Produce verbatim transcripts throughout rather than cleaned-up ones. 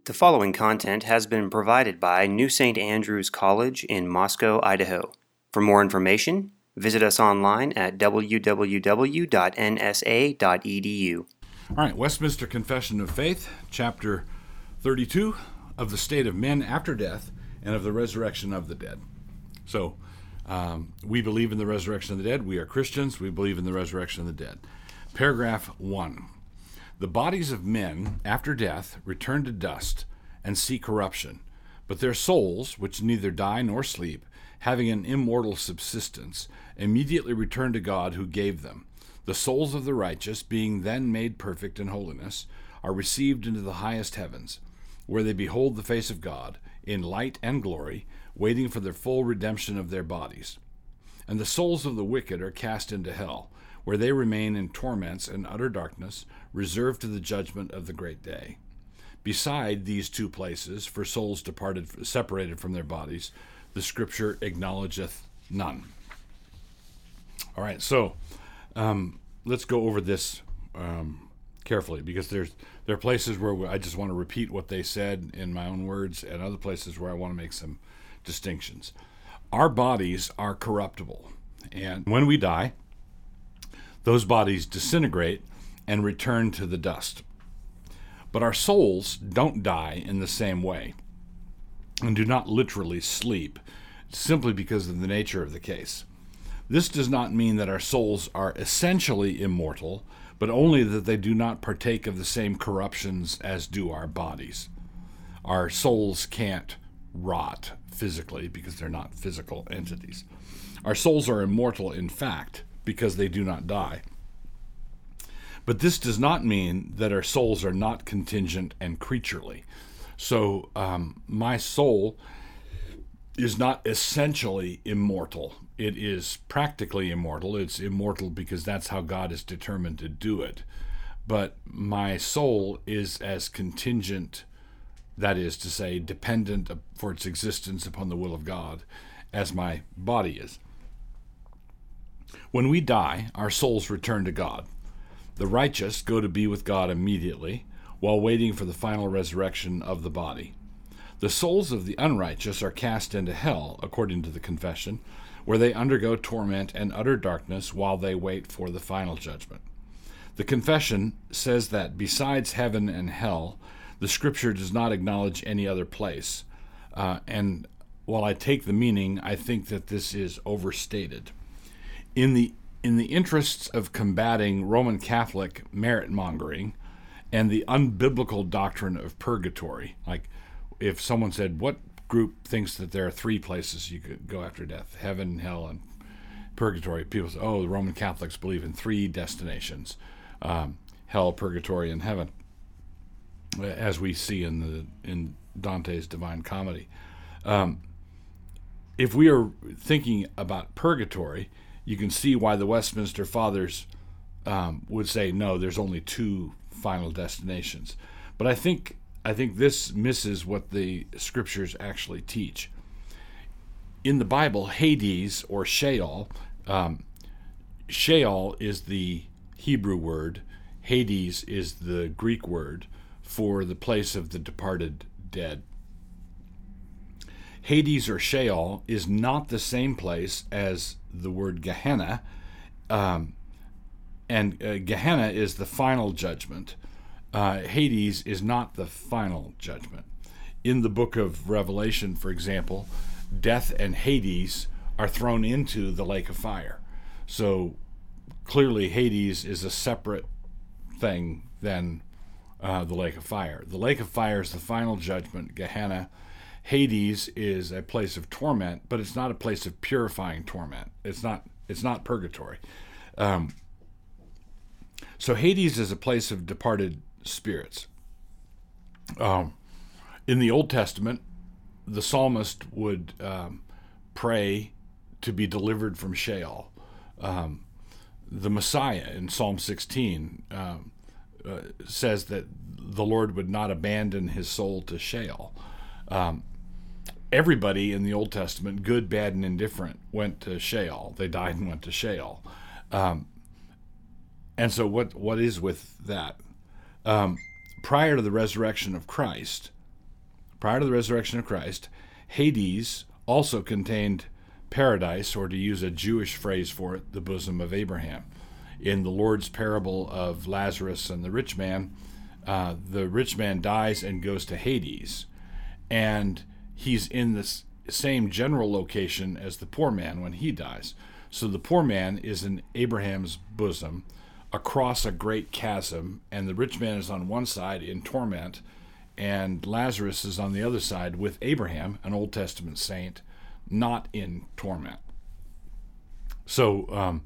The following content has been provided by New Saint Andrews College in Moscow, Idaho. For more information, visit us online at w w w dot n s a dot e d u. All right, Westminster Confession of Faith, chapter thirty-two, of the state of men after death and of the resurrection of the dead. So, um, we believe in the resurrection of the dead. We are Christians. We believe in the resurrection of the dead. Paragraph one. The bodies of men after death return to dust and see corruption, but their souls, which neither die nor sleep, having an immortal subsistence, immediately return to God who gave them. The souls of the righteous, being then made perfect in holiness, are received into the highest heavens, where they behold the face of God in light and glory, waiting for the full redemption of their bodies. And the souls of the wicked are cast into hell, where they remain in torments and utter darkness, reserved to the judgment of the great day. Beside these two places, for souls departed, separated from their bodies, the Scripture acknowledgeth none. All right, so um, let's go over this um, carefully, because there's there are places where I just want to repeat what they said in my own words, and other places where I want to make some distinctions. Our bodies are corruptible, and when we die, those bodies disintegrate and return to the dust. But our souls don't die in the same way and do not literally sleep, simply because of the nature of the case. This does not mean that our souls are essentially immortal, but only that they do not partake of the same corruptions as do our bodies. Our souls can't rot physically because they're not physical entities. Our souls are immortal, in fact, because they do not die. But this does not mean that our souls are not contingent and creaturely. So um, my soul is not essentially immortal. It is practically immortal. It's immortal because that's how God is determined to do it. But my soul is as contingent, that is to say, dependent for its existence upon the will of God, as my body is. When we die, our souls return to God. The righteous go to be with God immediately, while waiting for the final resurrection of the body. The souls of the unrighteous are cast into hell, according to the confession, where they undergo torment and utter darkness while they wait for the final judgment. The confession says that besides heaven and hell, the Scripture does not acknowledge any other place. Uh, and while I take the meaning, I think that this is overstated. In the in the interests of combating Roman Catholic merit-mongering and the unbiblical doctrine of purgatory, like if someone said, what group thinks that there are three places you could go after death, heaven, hell, and purgatory? People say, oh, the Roman Catholics believe in three destinations, um, hell, purgatory, and heaven, as we see in the in Dante's Divine Comedy. Um, if we are thinking about purgatory, you can see why the Westminster Fathers um, would say, no, there's only two final destinations. But I think I think this misses what the Scriptures actually teach. In the Bible, Hades, or Sheol, um, Sheol is the Hebrew word, Hades is the Greek word for the place of the departed dead. Hades or Sheol is not the same place as the word Gehenna, um, and uh, Gehenna is the final judgment. Uh, Hades is not the final judgment. In the book of Revelation, for example, death and Hades are thrown into the lake of fire. So clearly Hades is a separate thing than uh, the lake of fire. The lake of fire is the final judgment, Gehenna. Hades is a place of torment, but it's not a place of purifying torment. It's not it's not purgatory. Um, so Hades is a place of departed spirits. Um, in the Old Testament, the psalmist would um, pray to be delivered from Sheol. Um, the Messiah in Psalm sixteen um, uh, says that the Lord would not abandon his soul to Sheol. Um, Everybody in the Old Testament, good, bad, and indifferent, went to Sheol. They died and went to Sheol. Um, and so what what is with that? Um, prior to the resurrection of Christ, prior to the resurrection of Christ, Hades also contained paradise, or to use a Jewish phrase for it, the bosom of Abraham. In the Lord's parable of Lazarus and the rich man, uh, the rich man dies and goes to Hades, and he's in the same general location as the poor man when he dies. So the poor man is in Abraham's bosom across a great chasm, and the rich man is on one side in torment, and Lazarus is on the other side with Abraham, an Old Testament saint, not in torment. So um,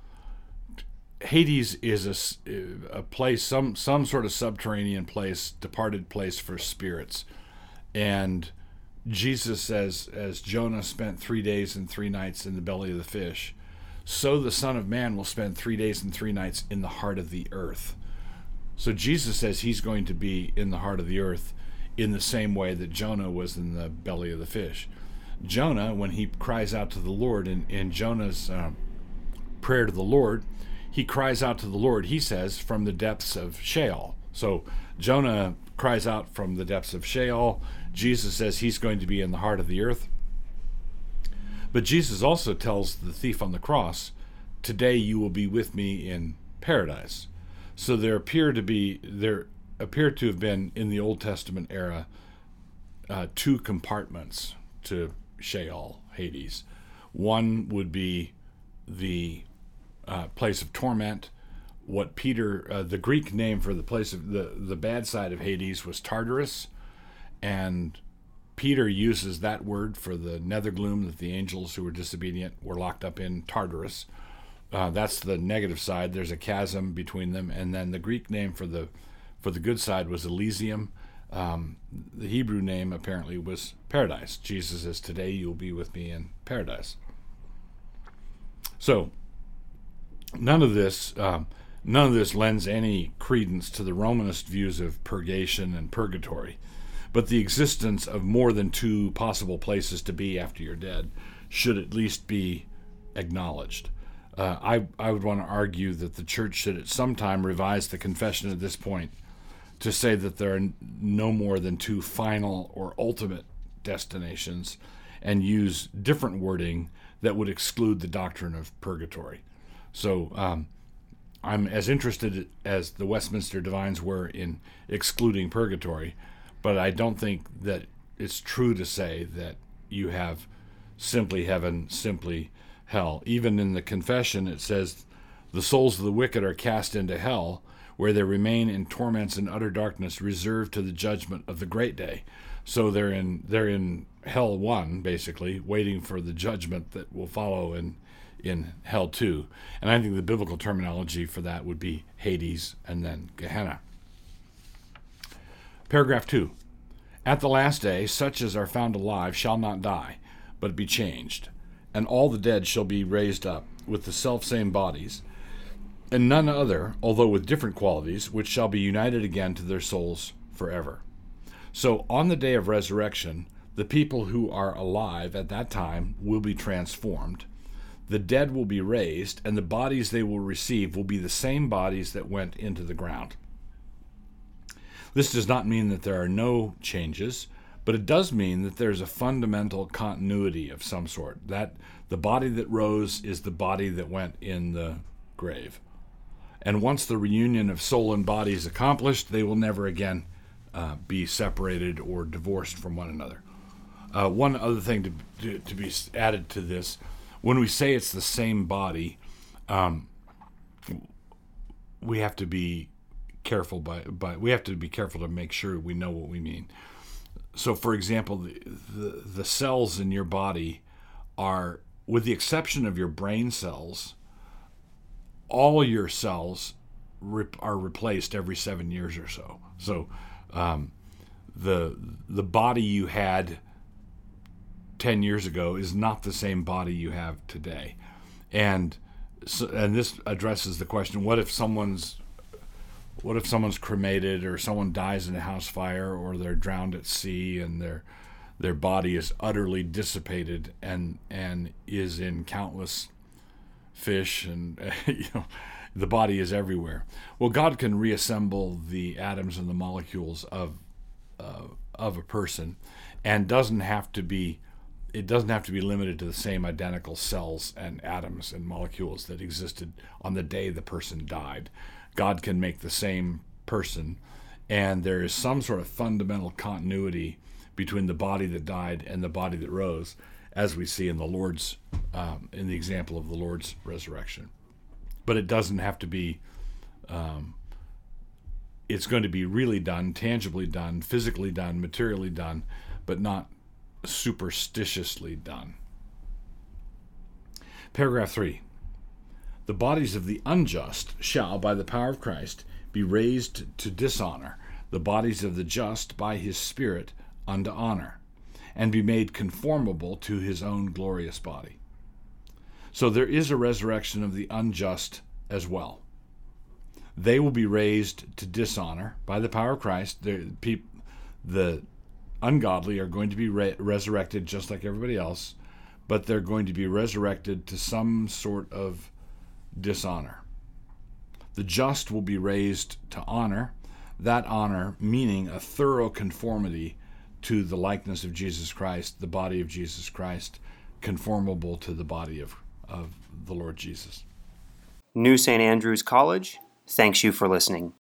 Hades is a, a place, some some sort of subterranean place, departed place for spirits. And Jesus says, as Jonah spent three days and three nights in the belly of the fish, so the Son of Man will spend three days and three nights in the heart of the earth. So Jesus says he's going to be in the heart of the earth in the same way that Jonah was in the belly of the fish. Jonah, when he cries out to the Lord, in, in Jonah's um, prayer to the Lord, he cries out to the Lord, he says, from the depths of Sheol. So Jonah cries out from the depths of Sheol. Jesus says he's going to be in the heart of the earth. But Jesus also tells the thief on the cross, today you will be with me in paradise. So there appear to be, there appear to have been in the Old Testament era uh, two compartments to Sheol, Hades. One would be the uh, place of torment. What Peter, uh, the Greek name for the place of the, the bad side of Hades was Tartarus, and Peter uses that word for the nethergloom that the angels who were disobedient were locked up in, Tartarus. Uh, that's the negative side. There's a chasm between them, and then the Greek name for the for the good side was Elysium. Um, the Hebrew name apparently was paradise. Jesus says, today you'll be with me in paradise. So none of this um, none of this lends any credence to the Romanist views of purgation and purgatory, but the existence of more than two possible places to be after you're dead should at least be acknowledged. Uh, I, I would want to argue that the church should at some time revise the confession at this point to say that there are no more than two final or ultimate destinations, and use different wording that would exclude the doctrine of purgatory. So um, I'm as interested as the Westminster Divines were in excluding purgatory, but I don't think that it's true to say that you have simply heaven, simply hell. Even in the confession, it says, the souls of the wicked are cast into hell, where they remain in torments and utter darkness, reserved to the judgment of the great day. So they're in they're in hell one, basically, waiting for the judgment that will follow in in hell two. And I think the biblical terminology for that would be Hades and then Gehenna. Paragraph two. At the last day, such as are found alive shall not die, but be changed, and all the dead shall be raised up with the selfsame bodies, and none other, although with different qualities, which shall be united again to their souls forever. So on the day of resurrection, the people who are alive at that time will be transformed, the dead will be raised, and the bodies they will receive will be the same bodies that went into the ground. This does not mean that there are no changes, but it does mean that there's a fundamental continuity of some sort, that the body that rose is the body that went in the grave. And once the reunion of soul and body is accomplished, they will never again uh, be separated or divorced from one another. Uh, one other thing to, to, to be added to this, when we say it's the same body, um, we have to be careful by, by we have to be careful to make sure we know what we mean. So, for example, the, the, the cells in your body are, with the exception of your brain cells, all your cells rep- are replaced every seven years or so. So um, the the body you had ten years ago is not the same body you have today. And so, and this addresses the question, what if someone's what if someone's cremated, or someone dies in a house fire, or they're drowned at sea, and their their body is utterly dissipated and and is in countless fish, and you know, the body is everywhere. Well, God can reassemble the atoms and the molecules of uh, of a person, and doesn't have to be it doesn't have to be limited to the same identical cells and atoms and molecules that existed on the day the person died. God can make the same person, and there is some sort of fundamental continuity between the body that died and the body that rose, as we see in the Lord's um, in the example of the Lord's resurrection. But it doesn't have to be um, it's going to be really done, tangibly done, physically done, materially done, but not superstitiously done. Paragraph three. The bodies of the unjust shall, by the power of Christ, be raised to dishonor, the bodies of the just by his Spirit unto honor, and be made conformable to his own glorious body. So there is a resurrection of the unjust as well. They will be raised to dishonor by the power of Christ. The, the ungodly are going to be re- resurrected just like everybody else, but they're going to be resurrected to some sort of dishonor. The just will be raised to honor, that honor meaning a thorough conformity to the likeness of Jesus Christ, the body of Jesus Christ, conformable to the body of, of the Lord Jesus. New Saint Andrews College thanks you for listening.